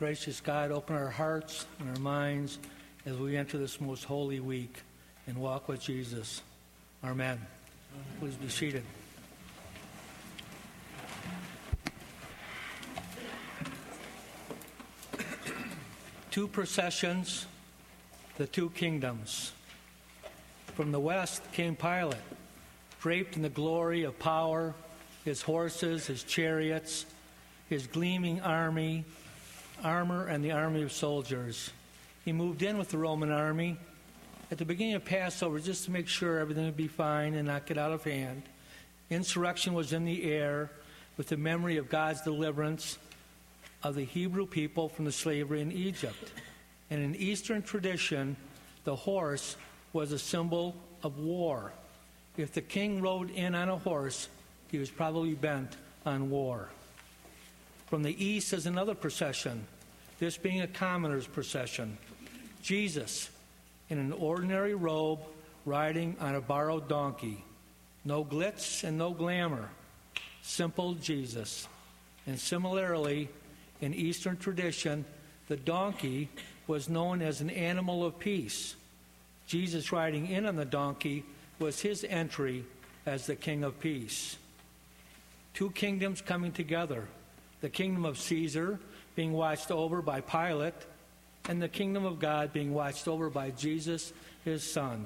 Gracious God, open our hearts and our minds as we enter this most holy week and walk with Jesus. Amen. Please be seated. Two processions, the two kingdoms. From the west came Pilate, draped in the glory of power, his horses, his chariots, his gleaming armor, and the army of soldiers. He moved in with the Roman army at the beginning of Passover just to make sure everything would be fine and not get out of hand. Insurrection was in the air with the memory of God's deliverance of the Hebrew people from the slavery in Egypt. And in Eastern tradition, the horse was a symbol of war. If the king rode in on a horse, he was probably bent on war. From the east is another procession, this being a commoner's procession. Jesus, in an ordinary robe, riding on a borrowed donkey. No glitz and no glamour. Simple Jesus. And similarly, in Eastern tradition, the donkey was known as an animal of peace. Jesus riding in on the donkey was his entry as the King of Peace. Two kingdoms coming together. The kingdom of Caesar being watched over by Pilate, and the kingdom of God being watched over by Jesus, his Son.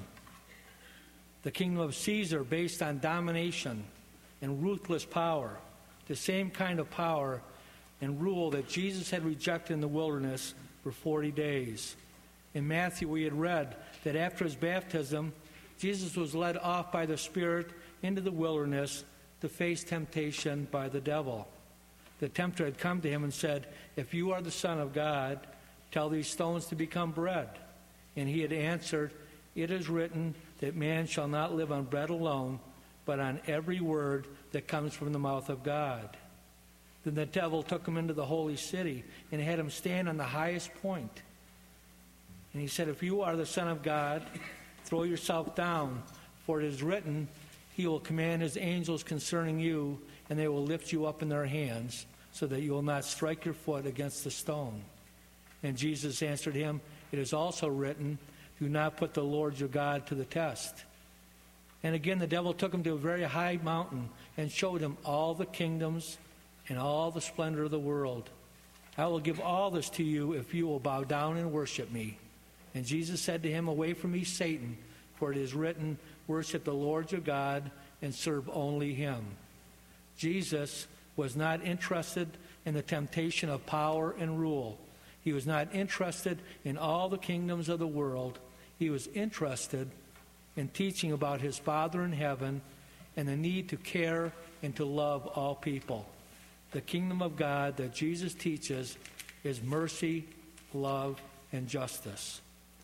The kingdom of Caesar based on domination and ruthless power, the same kind of power and rule that Jesus had rejected in the wilderness for 40 days. In Matthew, we had read that after his baptism, Jesus was led off by the Spirit into the wilderness to face temptation by the devil. The tempter had come to him and said, "If you are the Son of God, tell these stones to become bread." And he had answered, "It is written that man shall not live on bread alone, but on every word that comes from the mouth of God." Then the devil took him into the holy city and had him stand on the highest point. And he said, "If you are the Son of God, throw yourself down, for it is written, he will command his angels concerning you, and they will lift you up in their hands, so that you will not strike your foot against the stone." And Jesus answered him, "It is also written, do not put the Lord your God to the test." And again the devil took him to a very high mountain and showed him all the kingdoms and all the splendor of the world. "I will give all this to you if you will bow down and worship me." And Jesus said to him, "Away from me, Satan, for it is written, worship the Lord your God and serve only him." Jesus was not interested in the temptation of power and rule. He was not interested in all the kingdoms of the world. He was interested in teaching about his Father in heaven and the need to care and to love all people. The kingdom of God that Jesus teaches is mercy, love, and justice.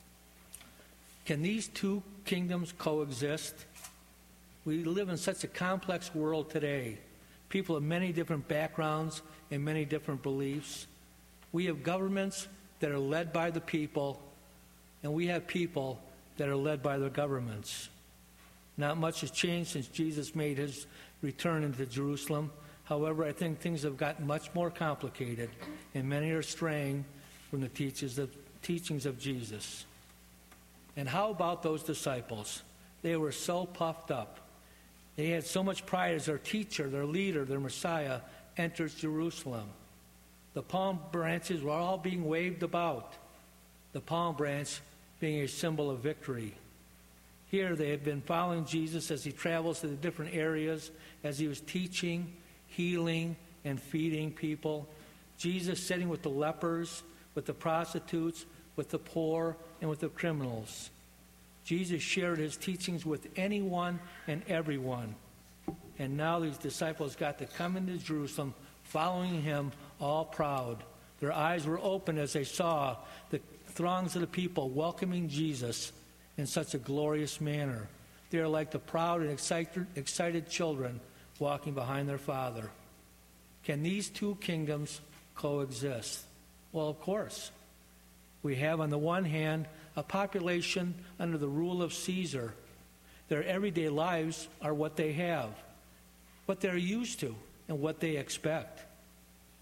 Can these two kingdoms coexist? We live in such a complex world today. People of many different backgrounds and many different beliefs. We have governments that are led by the people, and we have people that are led by their governments. Not much has changed since Jesus made his return into Jerusalem. However, I think things have gotten much more complicated, and many are straying from the teachings of Jesus. And how about those disciples? They were so puffed up. They had so much pride as their teacher, their leader, their Messiah enters Jerusalem. The palm branches were all being waved about, the palm branch being a symbol of victory. Here they had been following Jesus as he travels to the different areas, as he was teaching, healing, and feeding people. Jesus sitting with the lepers, with the prostitutes, with the poor, and with the criminals. Jesus shared his teachings with anyone and everyone. And now these disciples got to come into Jerusalem following him all proud. Their eyes were open as they saw the throngs of the people welcoming Jesus in such a glorious manner. They are like the proud and excited children walking behind their father. Can these two kingdoms coexist? Well, of course. We have on the one hand a population under the rule of Caesar. Their everyday lives are what they have, what they're used to, and what they expect.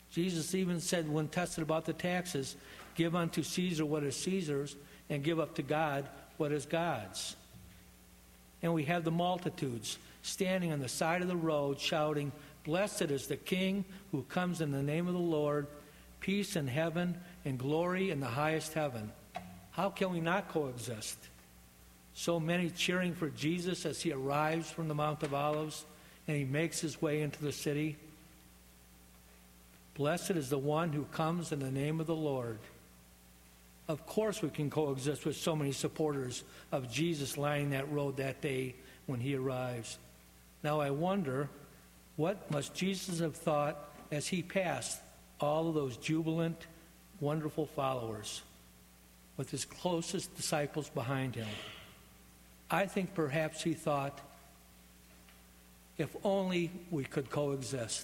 Jesus even said, when tested about the taxes, give unto Caesar what is Caesar's, and give up to God what is God's. And we have the multitudes standing on the side of the road shouting, blessed is the King who comes in the name of the Lord, peace in heaven and glory in the highest heaven. How can we not coexist? So many cheering for Jesus as he arrives from the Mount of Olives and he makes his way into the city. Blessed is the one who comes in the name of the Lord. Of course we can coexist with so many supporters of Jesus lining that road that day when he arrives. Now I wonder, what must Jesus have thought as he passed all of those jubilant, wonderful followers with his closest disciples behind him? I think perhaps he thought, if only we could coexist.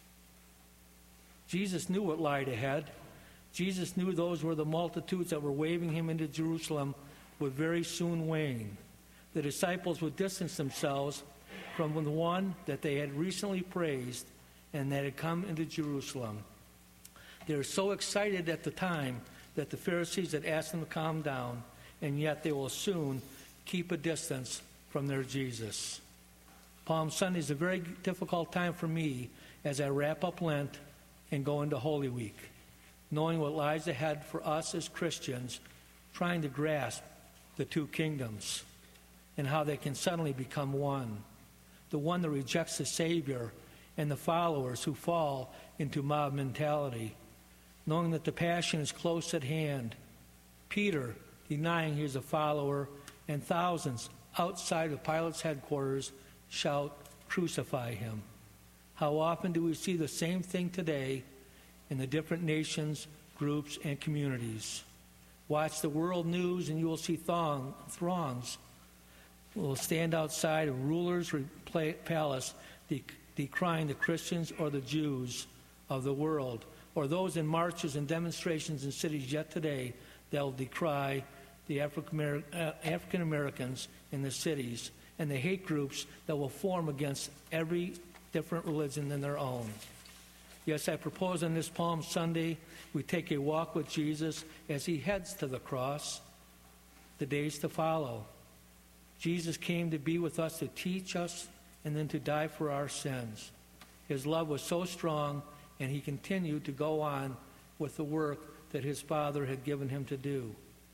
Jesus knew what lied ahead. Jesus knew those were the multitudes that were waving him into Jerusalem would very soon wane. The disciples would distance themselves from the one that they had recently praised and that had come into Jerusalem. They were so excited at the time that the Pharisees had asked them to calm down, and yet they will soon keep a distance from their Jesus. Palm Sunday is a very difficult time for me as I wrap up Lent and go into Holy Week, knowing what lies ahead for us as Christians, trying to grasp the two kingdoms and how they can suddenly become one. The one that rejects the Savior and the followers who fall into mob mentality, knowing that the passion is close at hand. Peter denying he is a follower, and thousands outside of Pilate's headquarters shout, crucify him. How often do we see the same thing today in the different nations, groups, and communities? Watch the world news and you will see throngs will stand outside a ruler's palace decrying the Christians or the Jews of the world, or those in marches and demonstrations in cities yet today that will decry the African Americans in the cities and the hate groups that will form against every different religion than their own. Yes, I propose on this Palm Sunday we take a walk with Jesus as he heads to the cross, the days to follow. Jesus came to be with us, to teach us, and then to die for our sins. His love was so strong, and he continued to go on with the work that his Father had given him to do.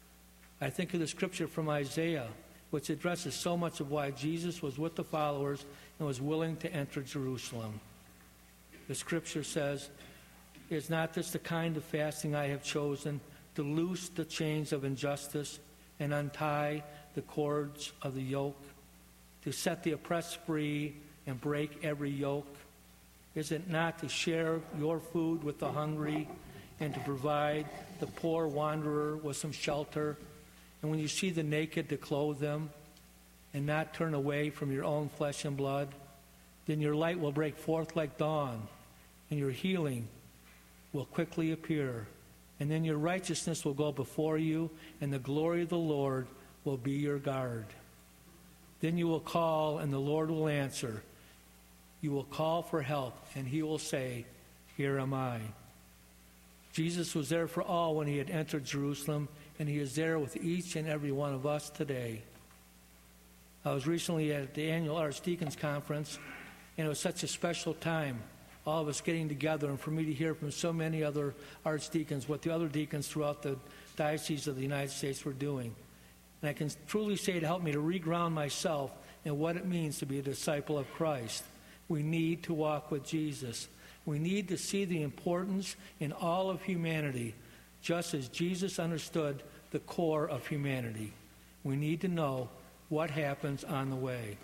I think of the scripture from Isaiah, which addresses so much of why Jesus was with the followers and was willing to enter Jerusalem. The scripture says, is not this the kind of fasting I have chosen, to loose the chains of injustice and untie the cords of the yoke, to set the oppressed free and break every yoke? Is it not to share your food with the hungry and to provide the poor wanderer with some shelter? And when you see the naked, to clothe them and not turn away from your own flesh and blood? Then your light will break forth like dawn, and your healing will quickly appear. And then your righteousness will go before you, and the glory of the Lord will be your guard. Then you will call, and the Lord will answer. You will call for help, and he will say, here am I. Jesus was there for all when he had entered Jerusalem, and he is there with each and every one of us today. I was recently at the annual Archdeacons Conference, and it was such a special time, all of us getting together, and for me to hear from so many other archdeacons what the other deacons throughout the diocese of the United States were doing. And I can truly say it helped me to reground myself in what it means to be a disciple of Christ. We need to walk with Jesus. We need to see the importance in all of humanity, just as Jesus understood the core of humanity. We need to know what happens on the way.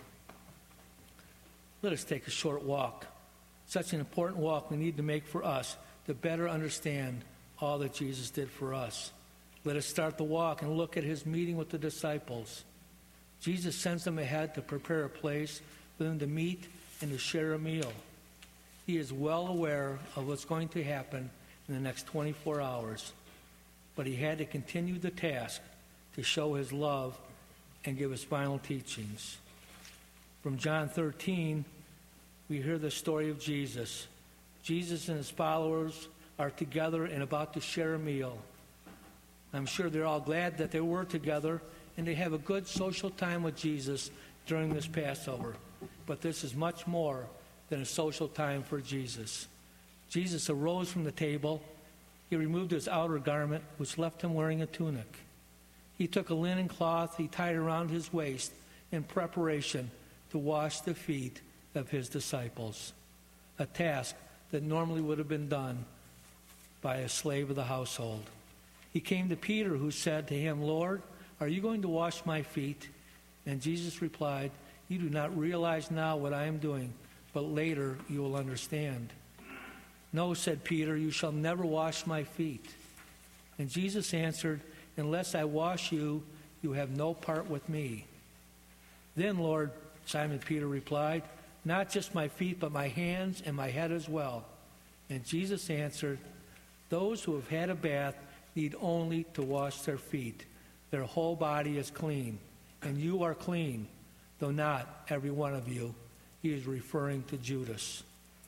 Let us take a short walk. Such an important walk we need to make for us to better understand all that Jesus did for us. Let us start the walk and look at his meeting with the disciples. Jesus sends them ahead to prepare a place for them to meet and to share a meal. He is well aware of what's going to happen in the next 24 hours, but he had to continue the task to show his love and give his final teachings. From John 13, we hear the story of Jesus. Jesus and his followers are together and about to share a meal. I'm sure they're all glad that they were together and they have a good social time with Jesus during this Passover. But this is much more than a social time for Jesus. Jesus arose from the table. He removed his outer garment, which left him wearing a tunic. He took a linen cloth he tied around his waist in preparation to wash the feet of his disciples, a task that normally would have been done by a slave of the household. He came to Peter, who said to him, "Lord, are you going to wash my feet?" And Jesus replied, "You do not realize now what I am doing, but later you will understand." "No," said Peter, "you shall never wash my feet." And Jesus answered, "Unless I wash you, you have no part with me." "Then, Lord," Simon Peter replied, "not just my feet, but my hands and my head as well." And Jesus answered, "Those who have had a bath need only to wash their feet. Their whole body is clean, and you are clean, though not every one of you." He is referring to Judas.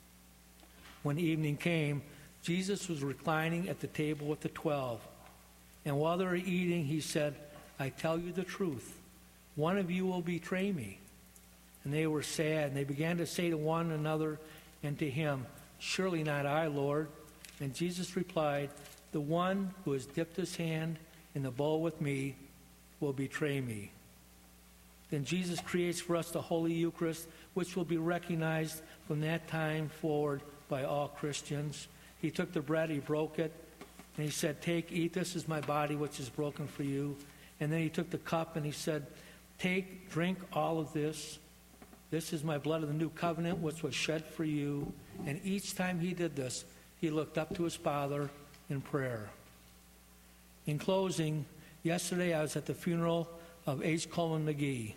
When evening came, Jesus was reclining at the table with the 12. And while they were eating, he said, "I tell you the truth, one of you will betray me." And they were sad, and they began to say to one another and to him, "Surely not I, Lord." And Jesus replied, "The one who has dipped his hand in the bowl with me will betray me." Then Jesus creates for us the Holy Eucharist, which will be recognized from that time forward by all Christians. He took the bread, he broke it, and he said, "Take, eat, this is my body which is broken for you." And then he took the cup and he said, "Take, drink all of this. This is my blood of the new covenant which was shed for you." And each time he did this, he looked up to his Father in prayer. In closing, yesterday I was at the funeral of H. Coleman McGee.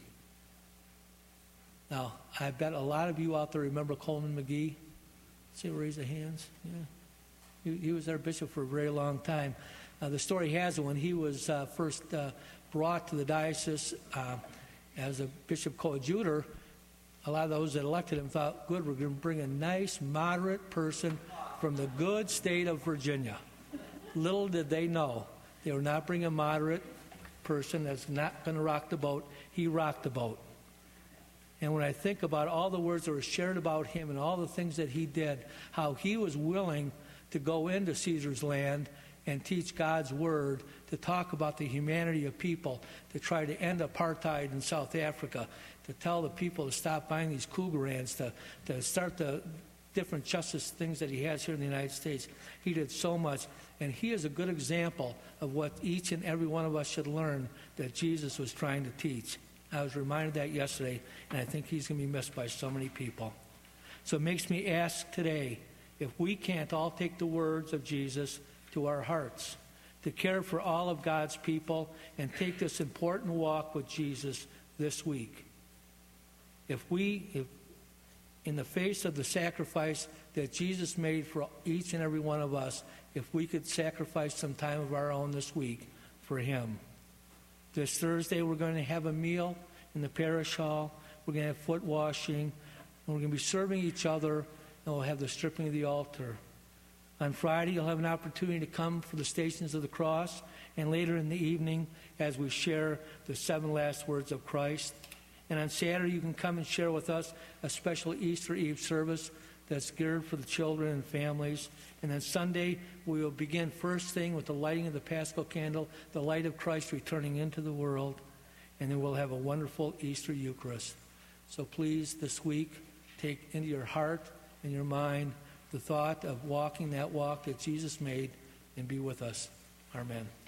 Now, I bet a lot of you out there remember Coleman McGee. See, raise the hands. Yeah. He was our bishop for a very long time. The story has it, when he was first brought to the diocese as a bishop coadjutor, a lot of those that elected him thought, good, we're going to bring a nice, moderate person from the good state of Virginia. Little did they know, they were not bringing a moderate person that's not going to rock the boat. He rocked the boat. And when I think about all the words that were shared about him and all the things that he did, how he was willing to go into Caesar's land and teach God's word, to talk about the humanity of people, to try to end apartheid in South Africa, to tell the people to stop buying these Krugerrands, to start the different justice things that he has here in the United States. He did so much, and he is a good example of what each and every one of us should learn that Jesus was trying to teach. I was reminded of that yesterday, and I think he's going to be missed by so many people. So it makes me ask today, if we can't all take the words of Jesus to our hearts, to care for all of God's people and take this important walk with Jesus this week. If in the face of the sacrifice that Jesus made for each and every one of us, if we could sacrifice some time of our own this week for him. This Thursday, we're going to have a meal in the parish hall. We're going to have foot washing. And we're going to be serving each other. And we'll have the stripping of the altar. On Friday, you'll have an opportunity to come for the Stations of the Cross. And later in the evening, as we share the 7 last words of Christ. And on Saturday, you can come and share with us a special Easter Eve service that's geared for the children and families. And then Sunday, we will begin first thing with the lighting of the Paschal candle, the light of Christ returning into the world. And then we'll have a wonderful Easter Eucharist. So please, this week, take into your heart and your mind the thought of walking that walk that Jesus made, and be with us. Amen.